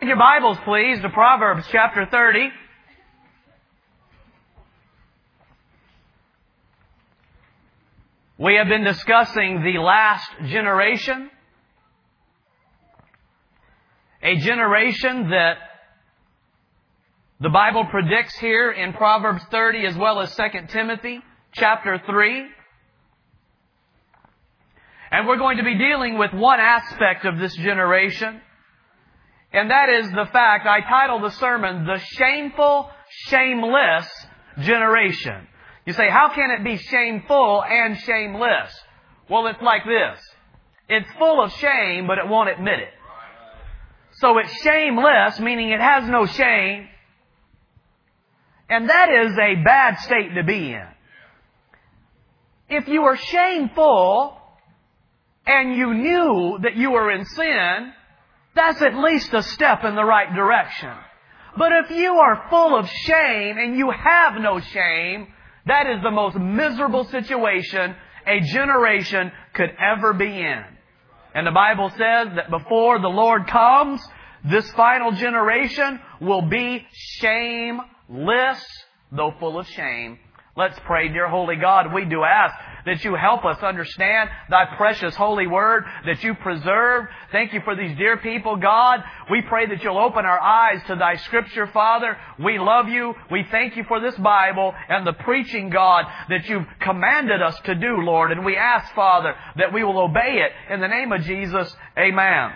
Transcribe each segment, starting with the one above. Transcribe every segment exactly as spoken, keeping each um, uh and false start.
Take your Bibles, please, to Proverbs chapter thirty. We have been discussing the last generation. A generation that the Bible predicts here in Proverbs thirty as well as Second Timothy chapter three. And we're going to be dealing with one aspect of this generation. And that is the fact, I titled the sermon, The Shameful, Shameless Generation. You say, how can it be shameful and shameless? Well, it's like this. It's full of shame, but it won't admit it. So it's shameless, meaning it has no shame. And that is a bad state to be in. If you were shameful and you knew that you were in sin, that's at least a step in the right direction. But if you are full of shame and you have no shame, that is the most miserable situation a generation could ever be in. And the Bible says that before the Lord comes, this final generation will be shameless, though full of shame. Let's pray. Dear Holy God, we do ask that you help us understand Thy precious holy word, that you preserve. Thank you for these dear people, God. We pray that you'll open our eyes to Thy Scripture, Father. We love you. We thank you for this Bible and the preaching, God, that you've commanded us to do, Lord. And we ask, Father, that we will obey it. In the name of Jesus, amen.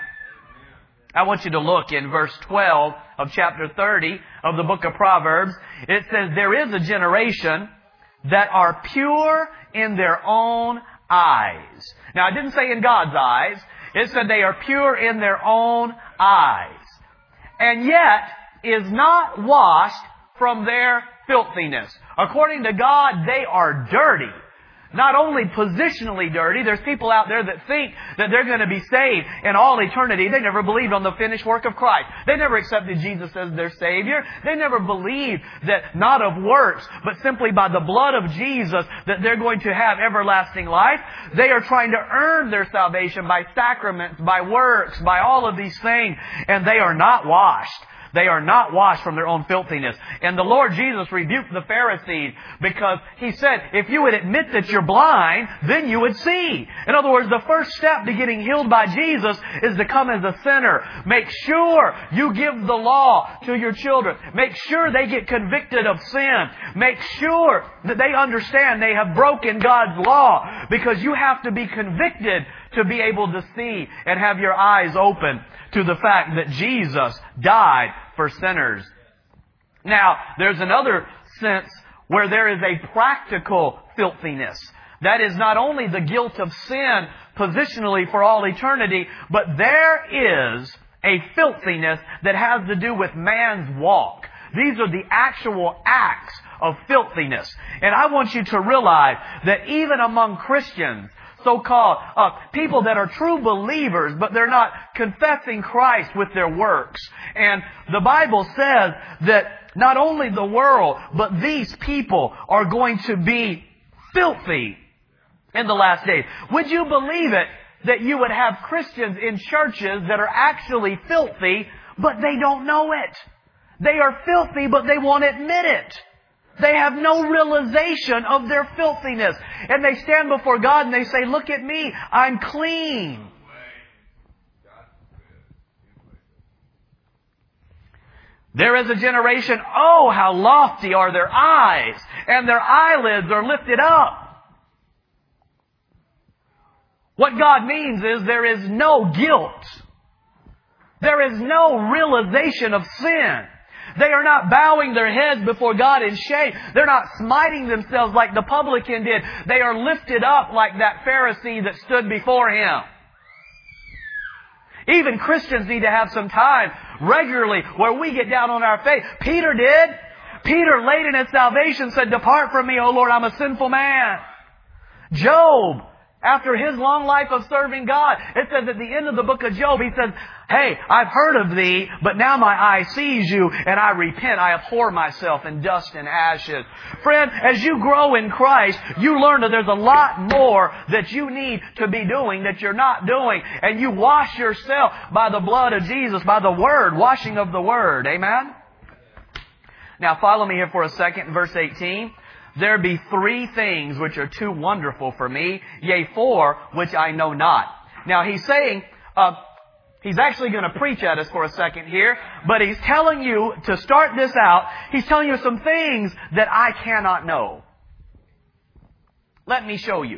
I want you to look in verse twelve of chapter thirty of the book of Proverbs. It says, there is a generation that are pure in their own eyes. Now, it didn't say in God's eyes. It said they are pure in their own eyes. And yet is not washed from their filthiness. According to God, they are dirty. Not only positionally dirty, there's people out there that think that they're going to be saved in all eternity. They never believed on the finished work of Christ. They never accepted Jesus as their Savior. They never believed that not of works, but simply by the blood of Jesus, that they're going to have everlasting life. They are trying to earn their salvation by sacraments, by works, by all of these things, and they are not washed. They are not washed from their own filthiness. And the Lord Jesus rebuked the Pharisees because He said, if you would admit that you're blind, then you would see. In other words, the first step to getting healed by Jesus is to come as a sinner. Make sure you give the law to your children. Make sure they get convicted of sin. Make sure that they understand they have broken God's law, because you have to be convicted to be able to see and have your eyes open to the fact that Jesus died for sinners. Now, there's another sense where there is a practical filthiness. That is not only the guilt of sin positionally for all eternity, but there is a filthiness that has to do with man's walk. These are the actual acts of filthiness. And I want you to realize that even among Christians, so-called uh, people that are true believers, but they're not confessing Christ with their works. And the Bible says that not only the world, but these people are going to be filthy in the last days. Would you believe it that you would have Christians in churches that are actually filthy, but they don't know it? They are filthy, but they won't admit it. They have no realization of their filthiness. And they stand before God and they say, look at me, I'm clean. There is a generation, oh, how lofty are their eyes, and their eyelids are lifted up. What God means is there is no guilt. There is no realization of sin. They are not bowing their heads before God in shame. They're not smiting themselves like the publican did. They are lifted up like that Pharisee that stood before him. Even Christians need to have some time regularly where we get down on our face. Peter did. Peter, late in his salvation, said, depart from me, O Lord, I'm a sinful man. Job, After his long life of serving God, it says at the end of the book of Job, he says, hey, I've heard of thee, but now my eye sees you, and I repent. I abhor myself in dust and ashes. Friend, as you grow in Christ, you learn that there's a lot more that you need to be doing that you're not doing. And you wash yourself by the blood of Jesus, by the Word, washing of the Word. Amen? Now follow me here for a second, verse eighteen. There be three things which are too wonderful for me, yea, four which I know not. Now he's saying, uh, he's actually going to preach at us for a second here, but he's telling you, to start this out, he's telling you some things that I cannot know. Let me show you.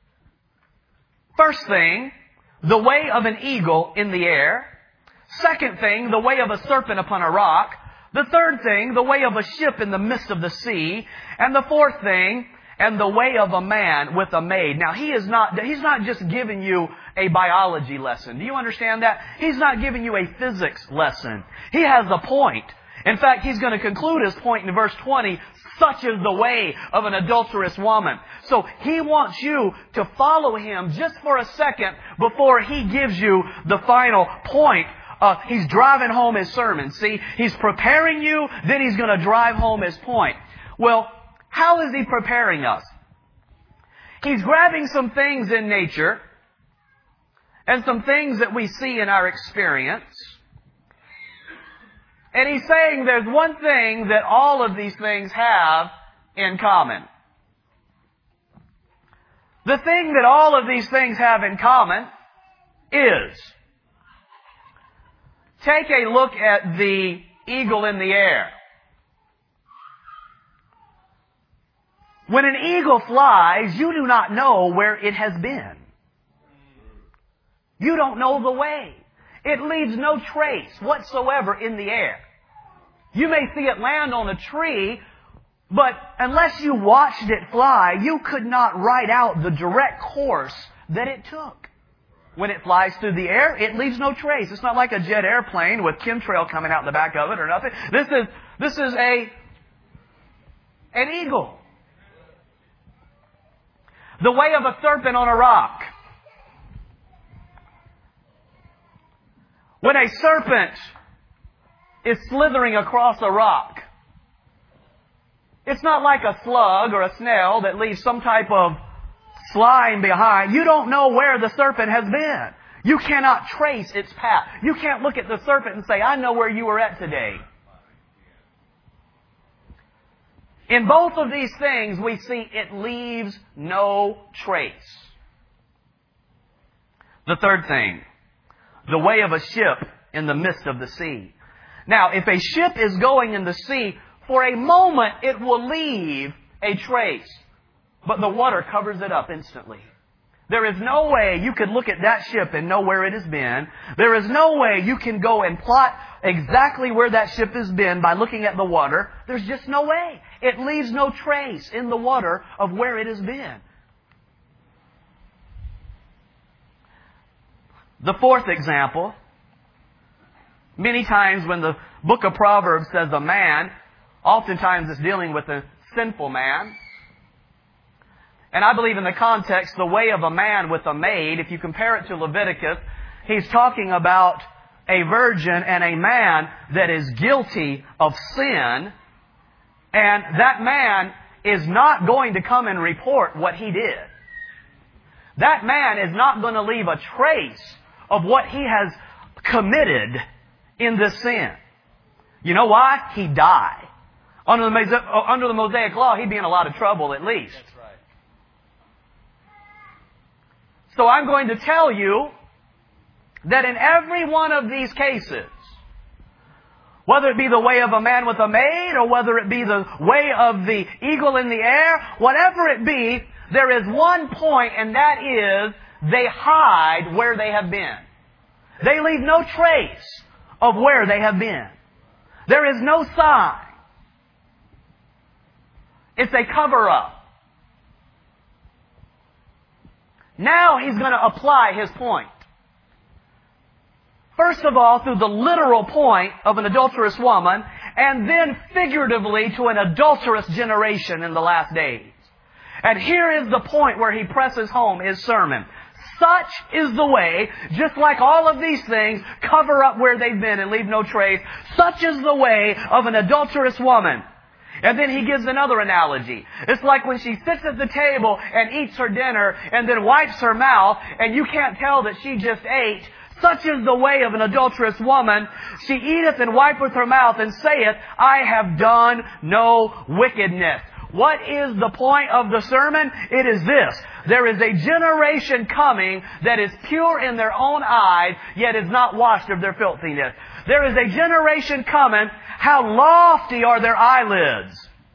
First thing, the way of an eagle in the air. Second thing, the way of a serpent upon a rock. The third thing, the way of a ship in the midst of the sea. And the fourth thing, and the way of a man with a maid. Now, he is not, he's not just giving you a biology lesson. Do you understand that? He's not giving you a physics lesson. He has a point. In fact, he's going to conclude his point in verse twenty, such is the way of an adulterous woman. So he wants you to follow him just for a second before he gives you the final point. Uh, he's driving home his sermon. See, he's preparing you, then he's going to drive home his point. Well, how is he preparing us? He's grabbing some things in nature and some things that we see in our experience. And he's saying there's one thing that all of these things have in common. The thing that all of these things have in common is, take a look at the eagle in the air. When an eagle flies, you do not know where it has been. You don't know the way. It leaves no trace whatsoever in the air. You may see it land on a tree, but unless you watched it fly, you could not write out the direct course that it took. When it flies through the air, it leaves no trace. It's not like a jet airplane with chemtrail coming out the back of it or nothing. This is, this is a, an eagle. The way of a serpent on a rock. When a serpent is slithering across a rock, it's not like a slug or a snail that leaves some type of slime behind. You don't know where the serpent has been. You cannot trace its path. You can't look at the serpent and say, I know where you were at today. In both of these things, we see it leaves no trace. The third thing, the way of a ship in the midst of the sea. Now, if a ship is going in the sea, for a moment it will leave a trace. But the water covers it up instantly. There is no way you could look at that ship and know where it has been. There is no way you can go and plot exactly where that ship has been by looking at the water. There's just no way. It leaves no trace in the water of where it has been. The fourth example, many times when the book of Proverbs says a man, oftentimes it's dealing with a sinful man. And I believe in the context, the way of a man with a maid, if you compare it to Leviticus, he's talking about a virgin and a man that is guilty of sin. And that man is not going to come and report what he did. That man is not going to leave a trace of what he has committed in this sin. You know why? He'd die. Under the, under the Mosaic Law, he'd be in a lot of trouble at least. That's right. So I'm going to tell you that in every one of these cases, whether it be the way of a man with a maid or whether it be the way of the eagle in the air, whatever it be, there is one point, and that is they hide where they have been. They leave no trace of where they have been. There is no sign. It's a cover-up. Now he's going to apply his point. First of all, through the literal point of an adulterous woman, and then figuratively to an adulterous generation in the last days. And here is the point where he presses home his sermon. Such is the way, just like all of these things cover up where they've been and leave no trace, such is the way of an adulterous woman. And then he gives another analogy. It's like when she sits at the table and eats her dinner and then wipes her mouth and you can't tell that she just ate. Such is the way of an adulterous woman. She eateth and wipeth her mouth and saith, I have done no wickedness. What is the point of the sermon? It is this. There is a generation coming that is pure in their own eyes, yet is not washed of their filthiness. There is a generation coming. How lofty are their eyelids?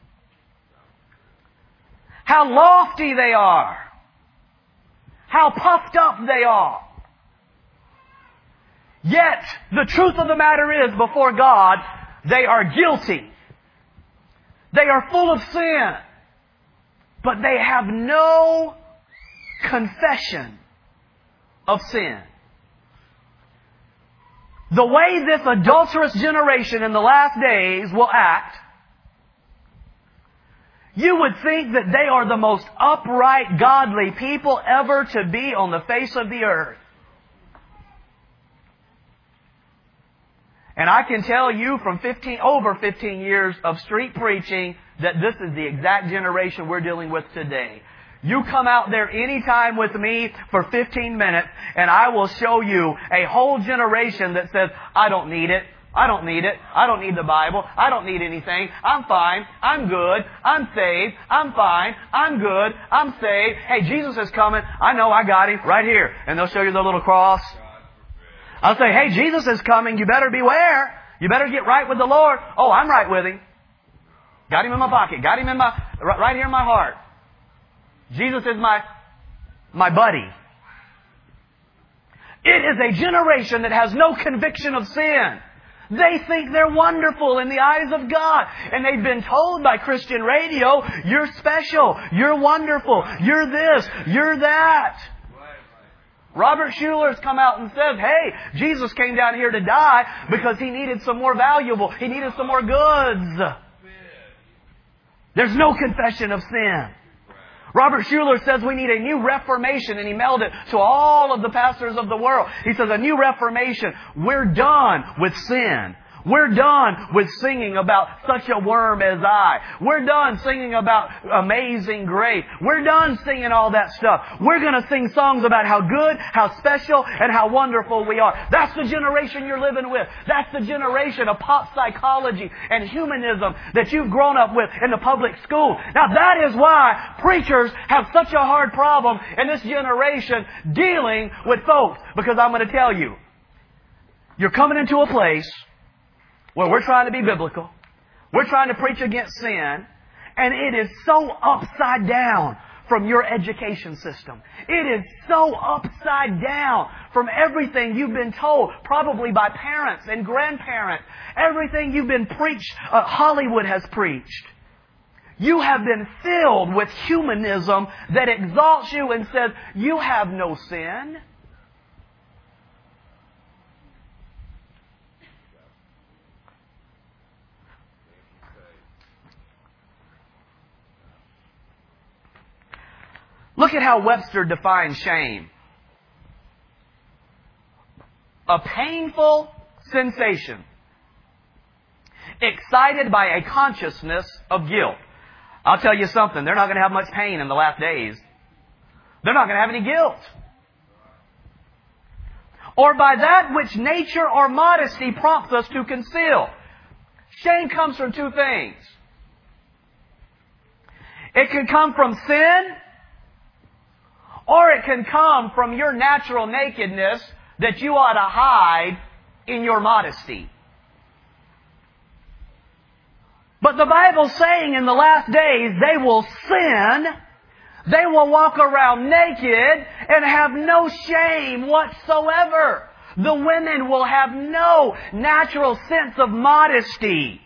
How lofty they are. How puffed up they are. Yet, the truth of the matter is, before God, they are guilty. They are full of sin. But they have no confession of sin. The way this adulterous generation in the last days will act, you would think that they are the most upright, godly people ever to be on the face of the earth. And I can tell you from fifteen, over fifteen years of street preaching that this is the exact generation we're dealing with today. You come out there anytime with me for fifteen minutes and I will show you a whole generation that says, I don't need it. I don't need it. I don't need the Bible. I don't need anything. I'm fine. I'm good. I'm saved. I'm fine. I'm good. I'm saved. Hey, Jesus is coming. I know I got Him right here. And they'll show you the little cross. I'll say, hey, Jesus is coming. You better beware. You better get right with the Lord. Oh, I'm right with Him. Got Him in my pocket. Got Him in my, right here in my heart. Jesus is my, my buddy. It is a generation that has no conviction of sin. They think they're wonderful in the eyes of God. And they've been told by Christian radio, you're special, you're wonderful, you're this, you're that. Robert Schuler's come out and says, hey, Jesus came down here to die because He needed some more valuable, He needed some more goods. There's no confession of sin. Robert Schuler says we need a new reformation, and he mailed it to all of the pastors of the world. He says a new reformation. We're done with sin. We're done with singing about such a worm as I. We're done singing about amazing grace. We're done singing all that stuff. We're going to sing songs about how good, how special, and how wonderful we are. That's the generation you're living with. That's the generation of pop psychology and humanism that you've grown up with in the public school. Now that is why preachers have such a hard problem in this generation dealing with folks. Because I'm going to tell you, you're coming into a place where we're trying to be biblical. We're trying to preach against sin. And it is so upside down from your education system. It is so upside down from everything you've been told, probably by parents and grandparents. Everything you've been preached, uh, Hollywood has preached. You have been filled with humanism that exalts you and says, you have no sin. Look at how Webster defines shame. A painful sensation excited by a consciousness of guilt. I'll tell you something, they're not going to have much pain in the last days. They're not going to have any guilt. Or by that which nature or modesty prompts us to conceal. Shame comes from two things. It can come from sin, or it can come from your natural nakedness that you ought to hide in your modesty. But the Bible's saying in the last days they will sin, they will walk around naked and have no shame whatsoever. The women will have no natural sense of modesty.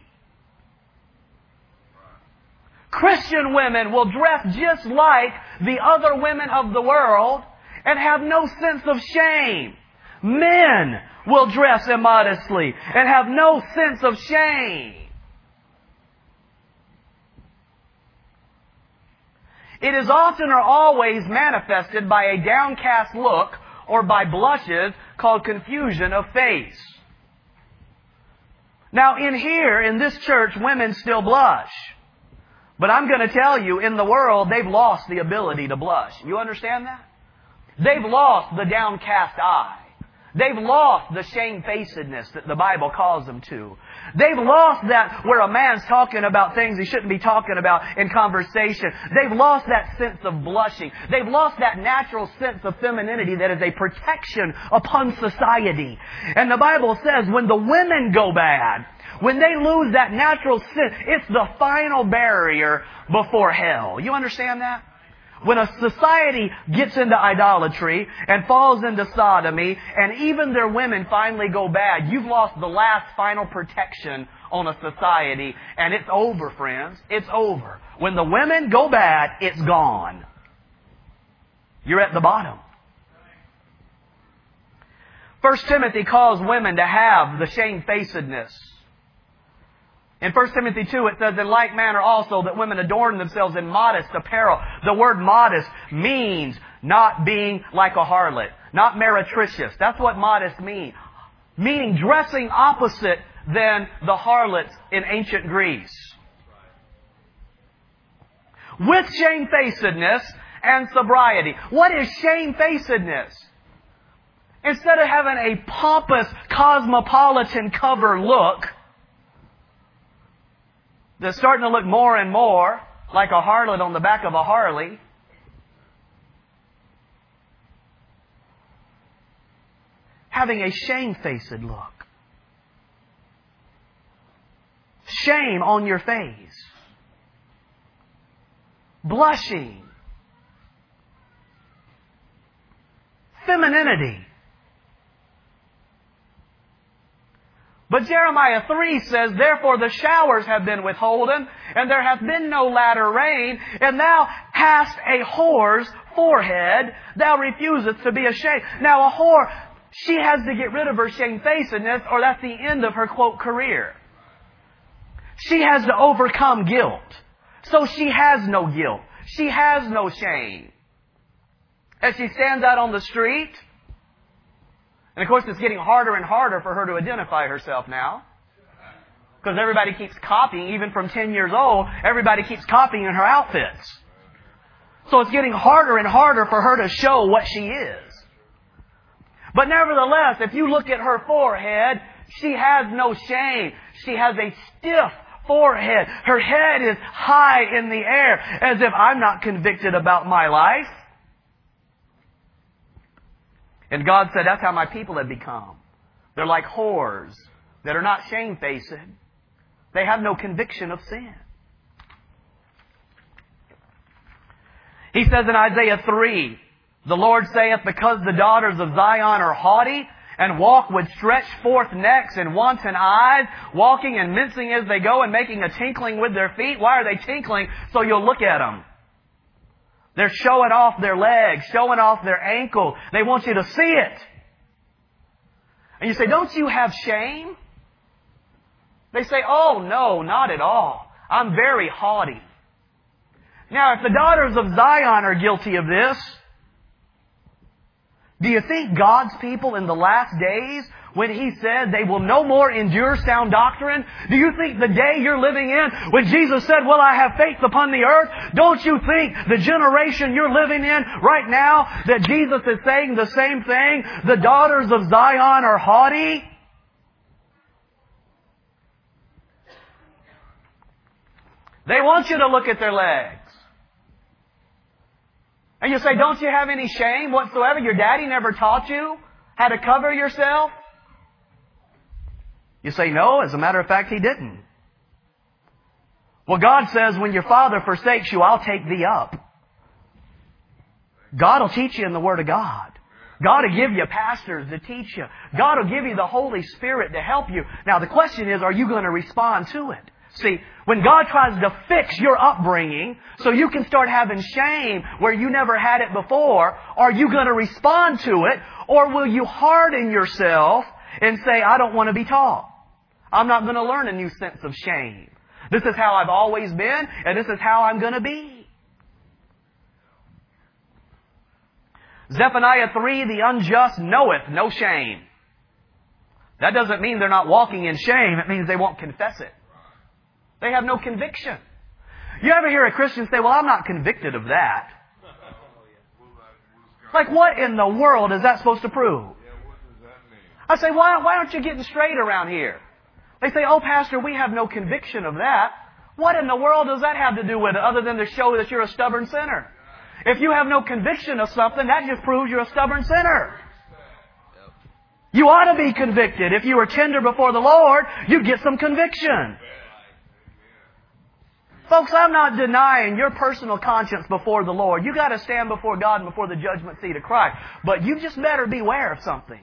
Christian women will dress just like the other women of the world and have no sense of shame. Men will dress immodestly and have no sense of shame. It is often or always manifested by a downcast look or by blushes called confusion of face. Now in here, in this church, women still blush. But I'm going to tell you, in the world, they've lost the ability to blush. You understand that? They've lost the downcast eye. They've lost the shamefacedness that the Bible calls them to. They've lost that where a man's talking about things he shouldn't be talking about in conversation. They've lost that sense of blushing. They've lost that natural sense of femininity that is a protection upon society. And the Bible says when the women go bad, when they lose that natural sense, it's the final barrier before hell. You understand that? When a society gets into idolatry and falls into sodomy, and even their women finally go bad, you've lost the last final protection on a society, and it's over, friends. It's over. When the women go bad, it's gone. You're at the bottom. First Timothy calls women to have the shamefacedness. In First Timothy two, it says, in like manner also that women adorn themselves in modest apparel. The word modest means not being like a harlot, not meretricious. That's what modest means. Meaning dressing opposite than the harlots in ancient Greece. With shamefacedness and sobriety. What is shamefacedness? Instead of having a pompous, cosmopolitan cover look, they're starting to look more and more like a harlot on the back of a Harley. Having a shamefaced look. Shame on your face. Blushing. Femininity. But Jeremiah three says, therefore the showers have been withholden, and there hath been no latter rain, and thou hast a whore's forehead, thou refusest to be ashamed. Now a whore, she has to get rid of her shamefacedness, or that's the end of her, quote, career. She has to overcome guilt. So she has no guilt. She has no shame. As she stands out on the street, and of course, it's getting harder and harder for her to identify herself now. Because everybody keeps copying, even from ten years old, everybody keeps copying her outfits. So it's getting harder and harder for her to show what she is. But nevertheless, if you look at her forehead, she has no shame. She has a stiff forehead. Her head is high in the air, as if I'm not convicted about my life. And God said, that's how my people have become. They're like whores that are not shamefaced. They have no conviction of sin. He says in Isaiah three, the Lord saith, because the daughters of Zion are haughty, and walk with stretched forth necks and wanton eyes, walking and mincing as they go and making a tinkling with their feet. Why are they tinkling? So you'll look at them. They're showing off their legs, showing off their ankle. They want you to see it. And you say, don't you have shame? They say, oh, no, not at all. I'm very haughty. Now, if the daughters of Zion are guilty of this, do you think God's people in the last days, when He said they will no more endure sound doctrine, do you think the day you're living in, when Jesus said, will I have faith upon the earth, don't you think the generation you're living in right now, that Jesus is saying the same thing? The daughters of Zion are haughty. They want you to look at their legs. And you say, don't you have any shame whatsoever? Your daddy never taught you how to cover yourself? You say, no, as a matter of fact, he didn't. Well, God says, when your father forsakes you, I'll take thee up. God will teach you in the Word of God. God will give you pastors to teach you. God will give you the Holy Spirit to help you. Now, the question is, are you going to respond to it? See, when God tries to fix your upbringing so you can start having shame where you never had it before, are you going to respond to it? Or will you harden yourself and say, I don't want to be taught. I'm not going to learn a new sense of shame. This is how I've always been, and this is how I'm going to be. Zephaniah three, the unjust knoweth no shame. That doesn't mean they're not walking in shame. It means they won't confess it. They have no conviction. You ever hear a Christian say, well, I'm not convicted of that? Like, what in the world is that supposed to prove? I say, why, why aren't you getting straight around here? They say, oh, Pastor, we have no conviction of that. What in the world does that have to do with it other than to show that you're a stubborn sinner? If you have no conviction of something, that just proves you're a stubborn sinner. You ought to be convicted. If you were tender before the Lord, you'd get some conviction. Folks, I'm not denying your personal conscience before the Lord. You got to stand before God and before the judgment seat of Christ. But you just better beware of something.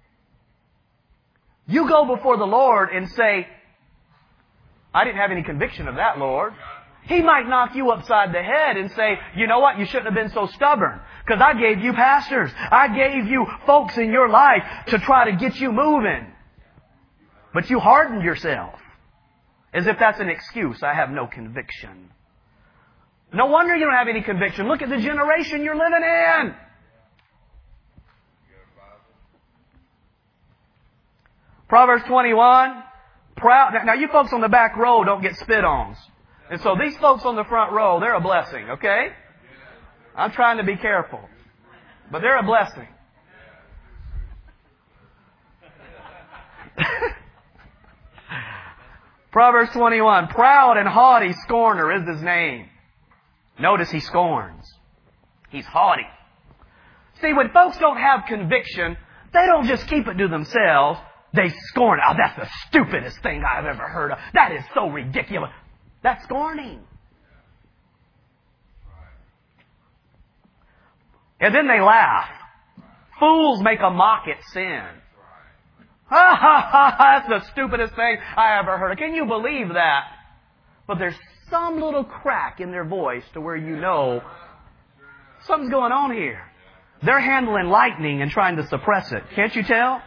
You go before the Lord and say, I didn't have any conviction of that, Lord. He might knock you upside the head and say, you know what, you shouldn't have been so stubborn. Because I gave you pastors. I gave you folks in your life to try to get you moving. But you hardened yourself. As if that's an excuse. I have no conviction. No wonder you don't have any conviction. Look at the generation you're living in. Proverbs twenty-one. Proud. Now, you folks on the back row don't get spit on. And so these folks on the front row, they're a blessing, okay? I'm trying to be careful. But they're a blessing. Proverbs twenty-one. Proud and haughty scorner is his name. Notice he scorns. He's haughty. See, when folks don't have conviction, they don't just keep it to themselves. They scorn. Oh, that's the stupidest thing I've ever heard of. That is so ridiculous. That's scorning. And then they laugh. Fools make a mock at sin. Ha ha ha, that's the stupidest thing I ever heard of. Can you believe that? But there's some little crack in their voice to where you know something's going on here. They're handling lightning and trying to suppress it. Can't you tell?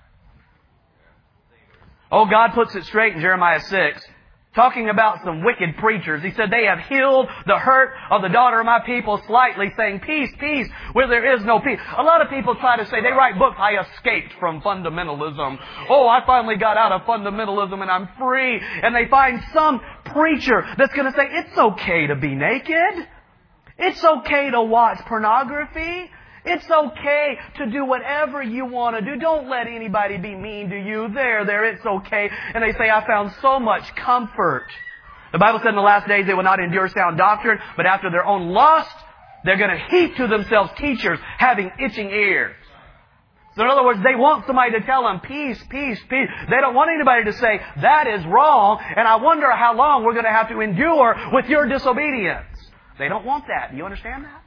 Oh, God puts it straight in Jeremiah six. Talking about some wicked preachers. He said, they have healed the hurt of the daughter of my people slightly, saying, peace, peace, where there is no peace. A lot of people try to say, they write books, I escaped from fundamentalism. Oh, I finally got out of fundamentalism and I'm free. And they find some preacher that's going to say, it's okay to be naked. It's okay to watch pornography. It's okay to do whatever you want to do. Don't let anybody be mean to you. There, there, it's okay. And they say, I found so much comfort. The Bible said in the last days they will not endure sound doctrine, but after their own lust, they're going to heap to themselves teachers having itching ears. So in other words, they want somebody to tell them, peace, peace, peace. They don't want anybody to say, that is wrong, and I wonder how long we're going to have to endure with your disobedience. They don't want that. Do you understand that?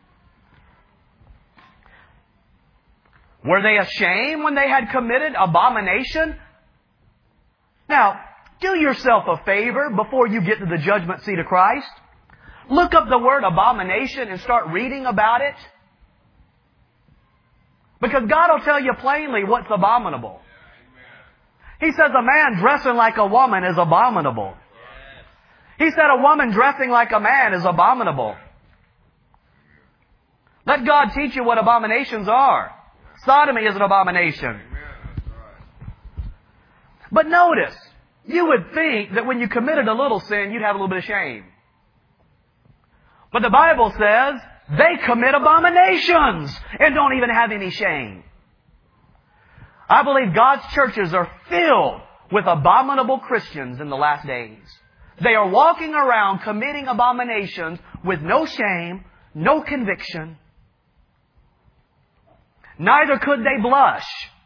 Were they ashamed when they had committed abomination? Now, do yourself a favor before you get to the judgment seat of Christ. Look up the word abomination and start reading about it. Because God will tell you plainly what's abominable. He says a man dressing like a woman is abominable. He said a woman dressing like a man is abominable. Let God teach you what abominations are. Sodomy is an abomination. But notice, you would think that when you committed a little sin, you'd have a little bit of shame. But the Bible says they commit abominations and don't even have any shame. I believe God's churches are filled with abominable Christians in the last days. They are walking around committing abominations with no shame, no conviction. Neither could they blush.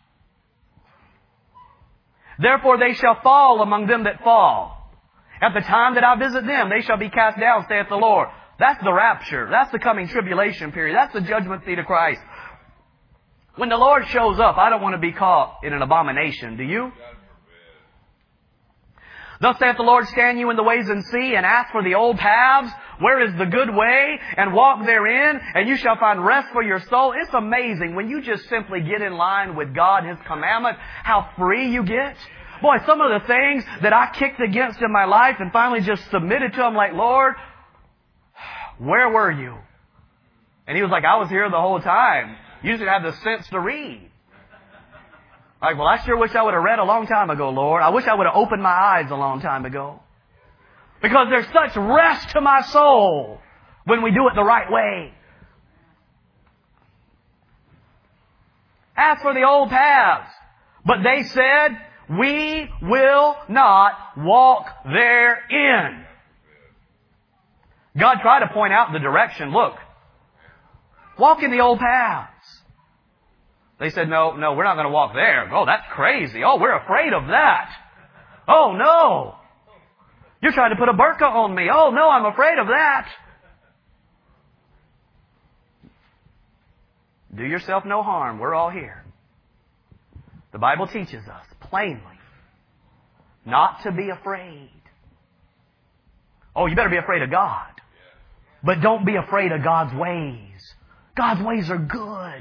Therefore they shall fall among them that fall. At the time that I visit them, they shall be cast down, saith the Lord. That's the rapture. That's the coming tribulation period. That's the judgment seat of Christ. When the Lord shows up, I don't want to be caught in an abomination. Do you? Thus saith the Lord, stand you in the ways and see, and ask for the old paths. Where is the good way? And walk therein, and you shall find rest for your soul. It's amazing when you just simply get in line with God and His commandment, how free you get. Boy, some of the things that I kicked against in my life and finally just submitted to Him like, Lord, where were you? And He was like, I was here the whole time. You just have the sense to read. Like, well, I sure wish I would have read a long time ago, Lord. I wish I would have opened my eyes a long time ago. Because there's such rest to my soul when we do it the right way. As for the old paths, but they said, we will not walk therein. God tried to point out the direction. Look, walk in the old paths. They said, no, no, we're not going to walk there. Oh, that's crazy. Oh, we're afraid of that. Oh, no. You're trying to put a burqa on me. Oh, no, I'm afraid of that. Do yourself no harm. We're all here. The Bible teaches us plainly not to be afraid. Oh, you better be afraid of God. But don't be afraid of God's ways. God's ways are good.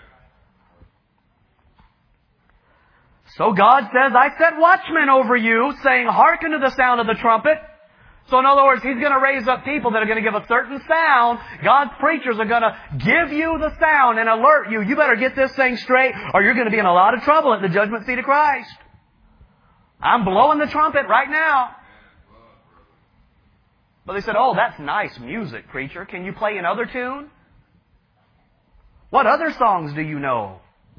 So God says, I set watchmen over you, saying, hearken to the sound of the trumpet. So in other words, He's going to raise up people that are going to give a certain sound. God's preachers are going to give you the sound and alert you. You better get this thing straight or you're going to be in a lot of trouble at the judgment seat of Christ. I'm blowing the trumpet right now. But they said, oh, that's nice music, preacher. Can you play another tune? What other songs do you know?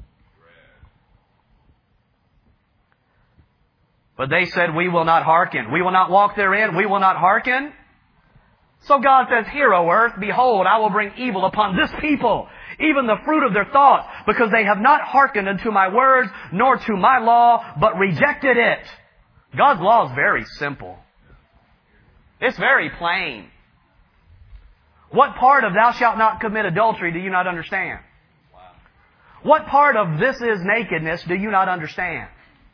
But they said, we will not hearken. We will not walk therein. We will not hearken. So God says, hear, O earth, behold, I will bring evil upon this people, even the fruit of their thoughts, because they have not hearkened unto my words, nor to my law, but rejected it. God's law is very simple. It's very plain. What part of thou shalt not commit adultery do you not understand? What part of this is nakedness do you not understand?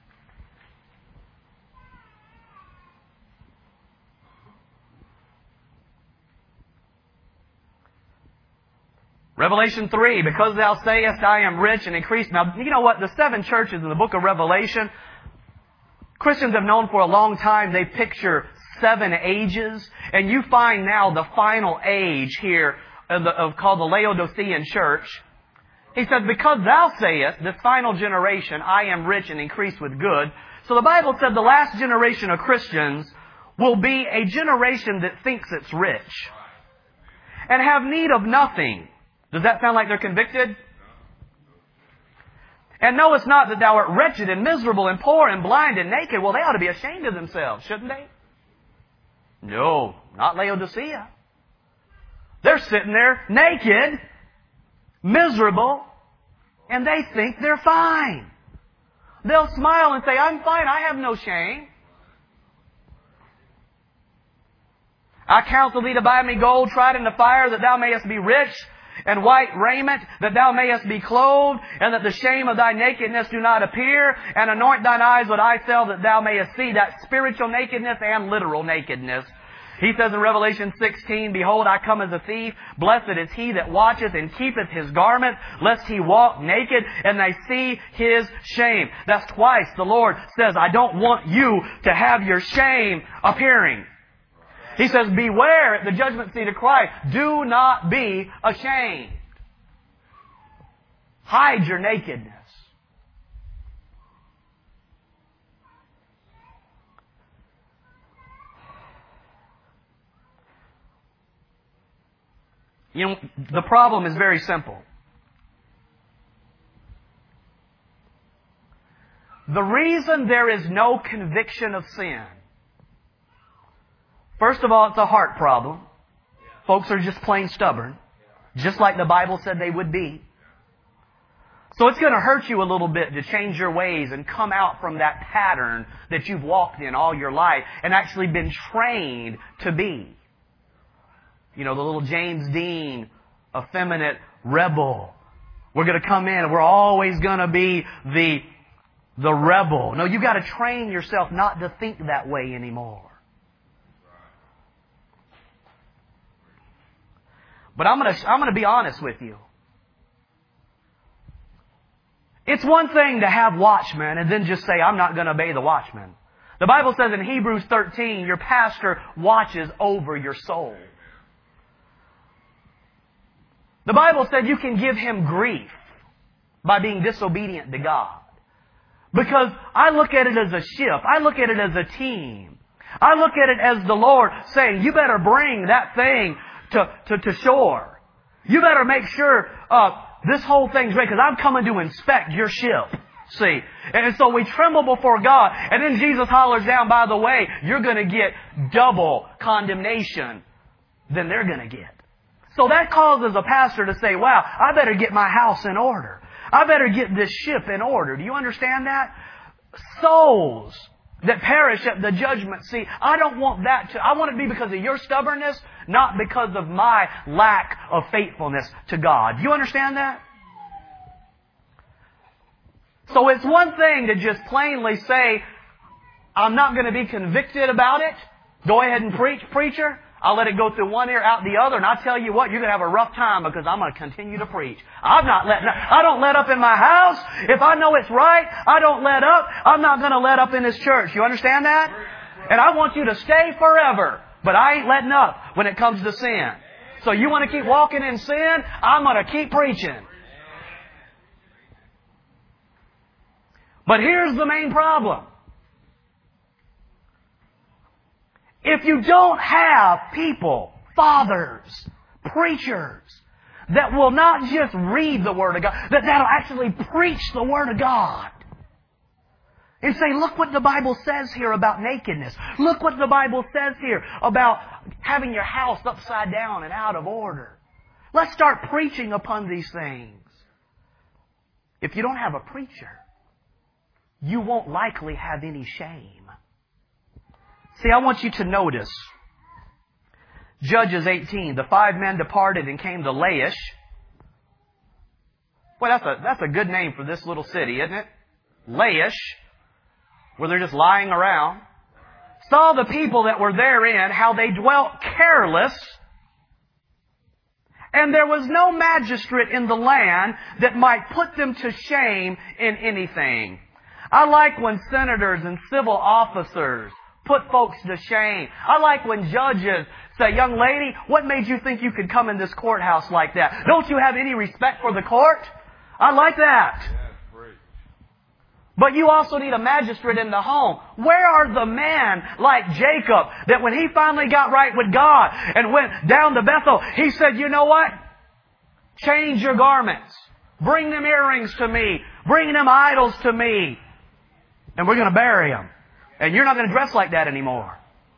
Revelation three, because thou sayest, I am rich and increased. Now, you know what? The seven churches in the book of Revelation, Christians have known for a long time, they picture seven ages. And you find now the final age here of, the, of called the Laodicean church. He says, because thou sayest, this final generation, I am rich and increased with good. So the Bible said the last generation of Christians will be a generation that thinks it's rich and have need of nothing. Does that sound like they're convicted? And know it's not that thou art wretched and miserable and poor and blind and naked. Well, they ought to be ashamed of themselves, shouldn't they? No, not Laodicea. They're sitting there naked, miserable, and they think they're fine. They'll smile and say, I'm fine, I have no shame. I counsel thee to buy me gold tried in the fire, that thou mayest be rich, and white raiment, that thou mayest be clothed, and that the shame of thy nakedness do not appear, and anoint thine eyes with eye salve, that thou mayest see. That spiritual nakedness and literal nakedness. He says in Revelation sixteen, behold, I come as a thief. Blessed is he that watcheth and keepeth his garment, lest he walk naked, and they see his shame. That's twice the Lord says, I don't want you to have your shame appearing. He says, beware at the judgment seat of Christ. Do not be ashamed. Hide your nakedness. You know, the problem is very simple. The reason there is no conviction of sin, first of all, it's a heart problem. Folks are just plain stubborn, just like the Bible said they would be. So it's going to hurt you a little bit to change your ways and come out from that pattern that you've walked in all your life and actually been trained to be. You know, the little James Dean, effeminate rebel. We're going to come in and we're always going to be the, the rebel. No, you've got to train yourself not to think that way anymore. But I'm going to, I'm going to be honest with you. It's one thing to have watchmen and then just say, I'm not going to obey the watchman. The Bible says in Hebrews thirteen, your pastor watches over your soul. The Bible said you can give him grief by being disobedient to God. Because I look at it as a ship. I look at it as a team. I look at it as the Lord saying, you better bring that thing to, to, to shore. You better make sure uh, this whole thing's ready because I'm coming to inspect your ship. See? And so we tremble before God. And then Jesus hollers down, by the way, you're going to get double condemnation than they're going to get. So that causes a pastor to say, wow, I better get my house in order. I better get this ship in order. Do you understand that? Souls that perish at the judgment seat. I don't want that to, I want it to be because of your stubbornness, not because of my lack of faithfulness to God. Do you understand that? So it's one thing to just plainly say, I'm not going to be convicted about it. Go ahead and preach, preacher. I'll let it go through one ear, out the other, and I'll tell you what, you're going to have a rough time because I'm going to continue to preach. I'm not letting up. I don't let up in my house. If I know it's right, I don't let up. I'm not going to let up in this church. You understand that? And I want you to stay forever, but I ain't letting up when it comes to sin. So you want to keep walking in sin? I'm going to keep preaching. But here's the main problem. If you don't have people, fathers, preachers, that will not just read the Word of God, that that'll actually preach the Word of God. And say, look what the Bible says here about nakedness. Look what the Bible says here about having your house upside down and out of order. Let's start preaching upon these things. If you don't have a preacher, you won't likely have any shame. See, I want you to notice Judges eighteen. The five men departed and came to Laish. Well, that's a, that's a good name for this little city, isn't it? Laish, where they're just lying around. Saw the people that were therein, how they dwelt careless. And there was no magistrate in the land that might put them to shame in anything. I like when senators and civil officers put folks to shame. I like when judges say, young lady, what made you think you could come in this courthouse like that? Don't you have any respect for the court? I like that. But you also need a magistrate in the home. Where are the men like Jacob that when he finally got right with God and went down to Bethel, he said, you know what? Change your garments. Bring them earrings to me. Bring them idols to me. And we're going to bury them. And you're not going to dress like that anymore.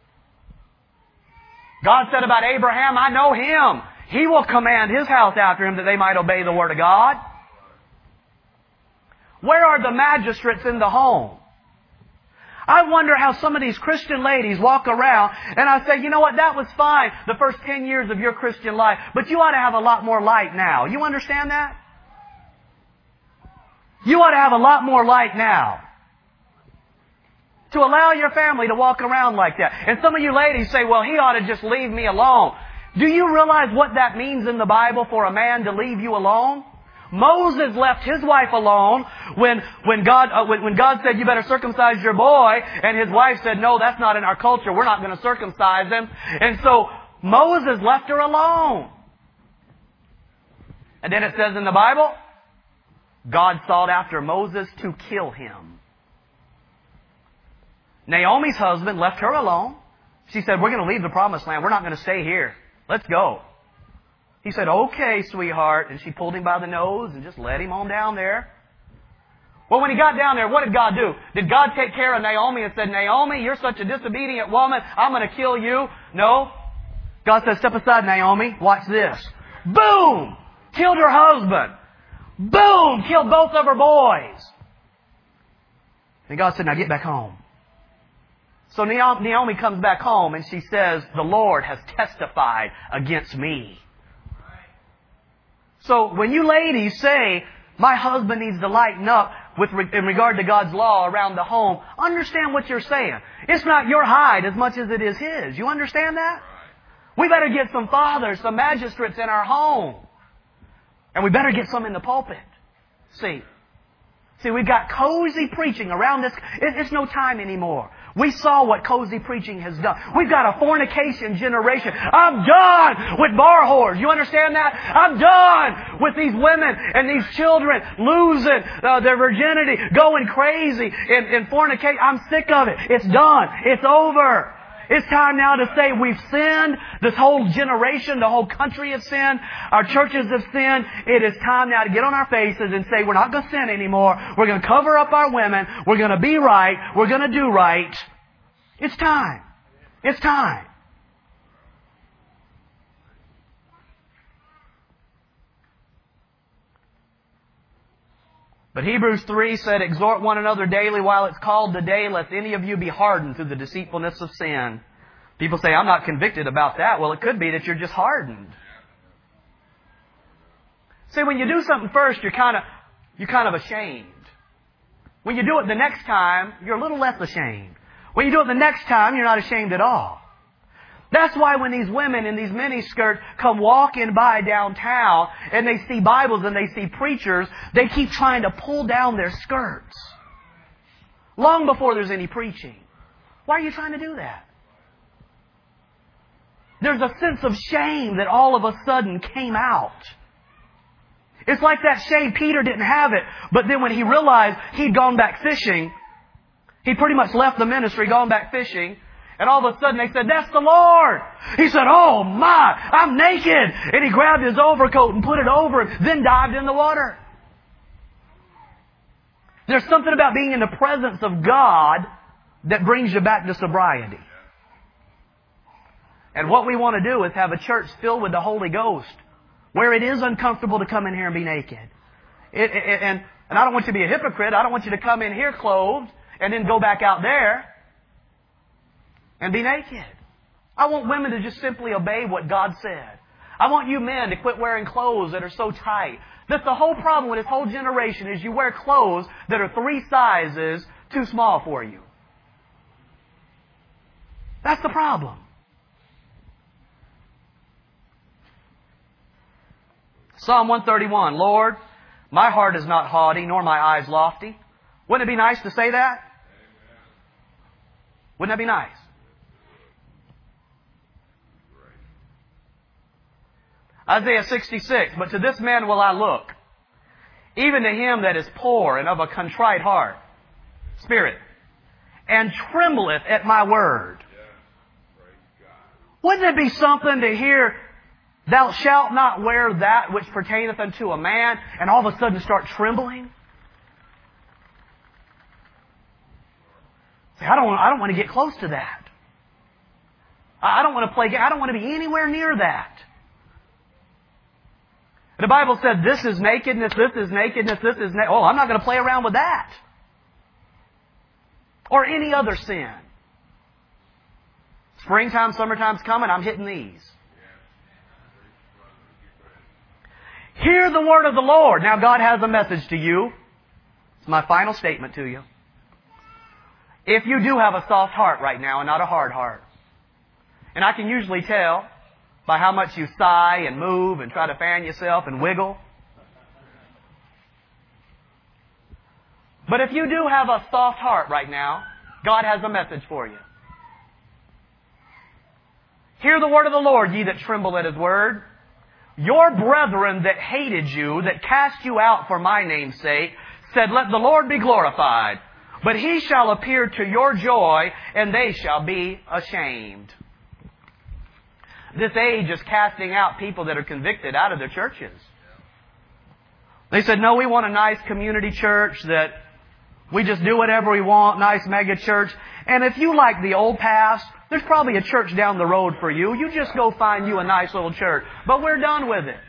God said about Abraham, I know him. He will command his house after him that they might obey the word of God. Where are the magistrates in the home? I wonder how some of these Christian ladies walk around and I say, you know what, that was fine the first ten years of your Christian life, but you ought to have a lot more light now. You understand that? You ought to have a lot more light now. To allow your family to walk around like that. And some of you ladies say, well, he ought to just leave me alone. Do you realize what that means in the Bible for a man to leave you alone? Moses left his wife alone when, when God, uh, when, when God said, you better circumcise your boy. And his wife said, no, that's not in our culture. We're not going to circumcise him. And so Moses left her alone. And then it says in the Bible, God sought after Moses to kill him. Naomi's husband left her alone. She said, we're going to leave the promised land. We're not going to stay here. Let's go. He said, okay, sweetheart. And she pulled him by the nose and just led him on down there. Well, when he got down there, what did God do? Did God take care of Naomi and said, Naomi, you're such a disobedient woman. I'm going to kill you? No. God said, step aside, Naomi. Watch this. Boom! Killed her husband. Boom! Killed both of her boys. And God said, now get back home. So Naomi comes back home and she says, the Lord has testified against me. So when you ladies say, my husband needs to lighten up with in regard to God's law around the home, understand what you're saying. It's not your hide as much as it is his. You understand that? We better get some fathers, some magistrates in our home. And we better get some in the pulpit. See? See, we've got cozy preaching around this. It's no time anymore. We saw what cozy preaching has done. We've got a fornication generation. I'm done with bar whores. You understand that? I'm done with these women and these children losing uh, their virginity, going crazy in, in fornication. I'm sick of it. It's done. It's over. It's time now to say we've sinned. This whole generation, the whole country has sinned. Our churches have sinned. It is time now to get on our faces and say we're not going to sin anymore. We're going to cover up our women. We're going to be right. We're going to do right. It's time. It's time. But Hebrews three said, exhort one another daily while it's called today, lest any of you be hardened through the deceitfulness of sin. People say, I'm not convicted about that. Well, it could be that you're just hardened. See, when you do something first, you're kind of, you're kind of ashamed. When you do it the next time, you're a little less ashamed. When you do it the next time, you're not ashamed at all. That's why when these women in these miniskirts come walking by downtown and they see Bibles and they see preachers, they keep trying to pull down their skirts. Long before there's any preaching. Why are you trying to do that? There's a sense of shame that all of a sudden came out. It's like that shame. Peter didn't have it, but then when he realized he'd gone back fishing, he pretty much left the ministry, gone back fishing, and all of a sudden they said, that's the Lord. He said, oh my, I'm naked. And he grabbed his overcoat and put it over him, then dived in the water. There's something about being in the presence of God that brings you back to sobriety. And what we want to do is have a church filled with the Holy Ghost where it is uncomfortable to come in here and be naked. It, it, and, and I don't want you to be a hypocrite. I don't want you to come in here clothed and then go back out there and be naked. I want women to just simply obey what God said. I want you men to quit wearing clothes that are so tight. That's the whole problem with this whole generation is you wear clothes that are three sizes too small for you. That's the problem. Psalm one thirty-one, Lord, my heart is not haughty, nor my eyes lofty. Wouldn't it be nice to say that? Wouldn't that be nice? Isaiah sixty-six, but to this man will I look, even to him that is poor and of a contrite heart, spirit, and trembleth at my word. Wouldn't it be something to hear, thou shalt not wear that which pertaineth unto a man, and all of a sudden start trembling? See, I don't want, I don't want to get close to that. I don't want to play, I don't want to be anywhere near that. The Bible said, this is nakedness, this is nakedness, this is nakedness. Oh, I'm not going to play around with that. Or any other sin. Springtime, summertime's coming, I'm hitting these. Hear the word of the Lord. Now God has a message to you. It's my final statement to you. If you do have a soft heart right now and not a hard heart, and I can usually tell by how much you sigh and move and try to fan yourself and wiggle. But if you do have a soft heart right now, God has a message for you. Hear the word of the Lord, ye that tremble at His word. Your brethren that hated you, that cast you out for my name's sake, said, let the Lord be glorified. But He shall appear to your joy, and they shall be ashamed. This age is casting out people that are convicted out of their churches. They said, no, we want a nice community church that we just do whatever we want, nice mega church. And if you like the old past, there's probably a church down the road for you. You just go find you a nice little church. But we're done with it.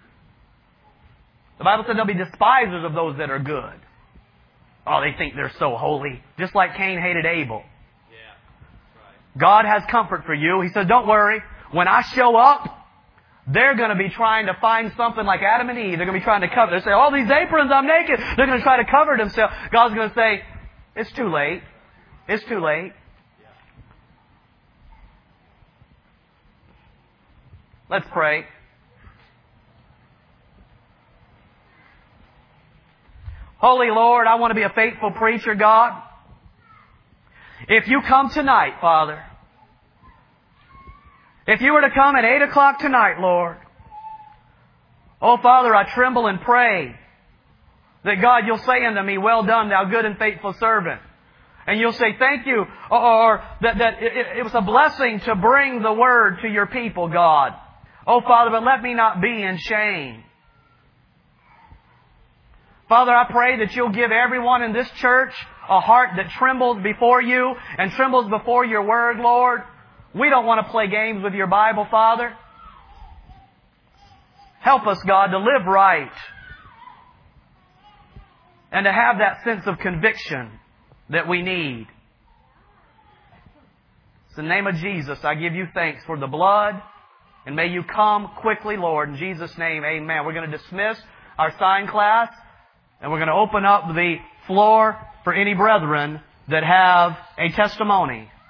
The Bible said there'll be despisers of those that are good. Oh, they think they're so holy. Just like Cain hated Abel. God has comfort for you. He said, don't worry. When I show up, they're going to be trying to find something like Adam and Eve. They're going to be trying to cover. They say, all these aprons, I'm naked. They're going to try to cover themselves. God's going to say, it's too late. It's too late. Let's pray. Holy Lord, I want to be a faithful preacher, God. If you come tonight, Father, if you were to come at eight o'clock tonight, Lord, oh, Father, I tremble and pray that, God, you'll say unto me, well done, thou good and faithful servant. And you'll say, thank you, or, or that, that it, it was a blessing to bring the Word to your people, God. Oh, Father, but let me not be in shame. Father, I pray that you'll give everyone in this church a heart that trembles before you and trembles before your Word, Lord. We don't want to play games with your Bible, Father. Help us, God, to live right and to have that sense of conviction that we need. In the name of Jesus, I give you thanks for the blood, and may you come quickly, Lord. In Jesus' name, amen. We're going to dismiss our sign class, and we're going to open up the floor for any brethren that have a testimony.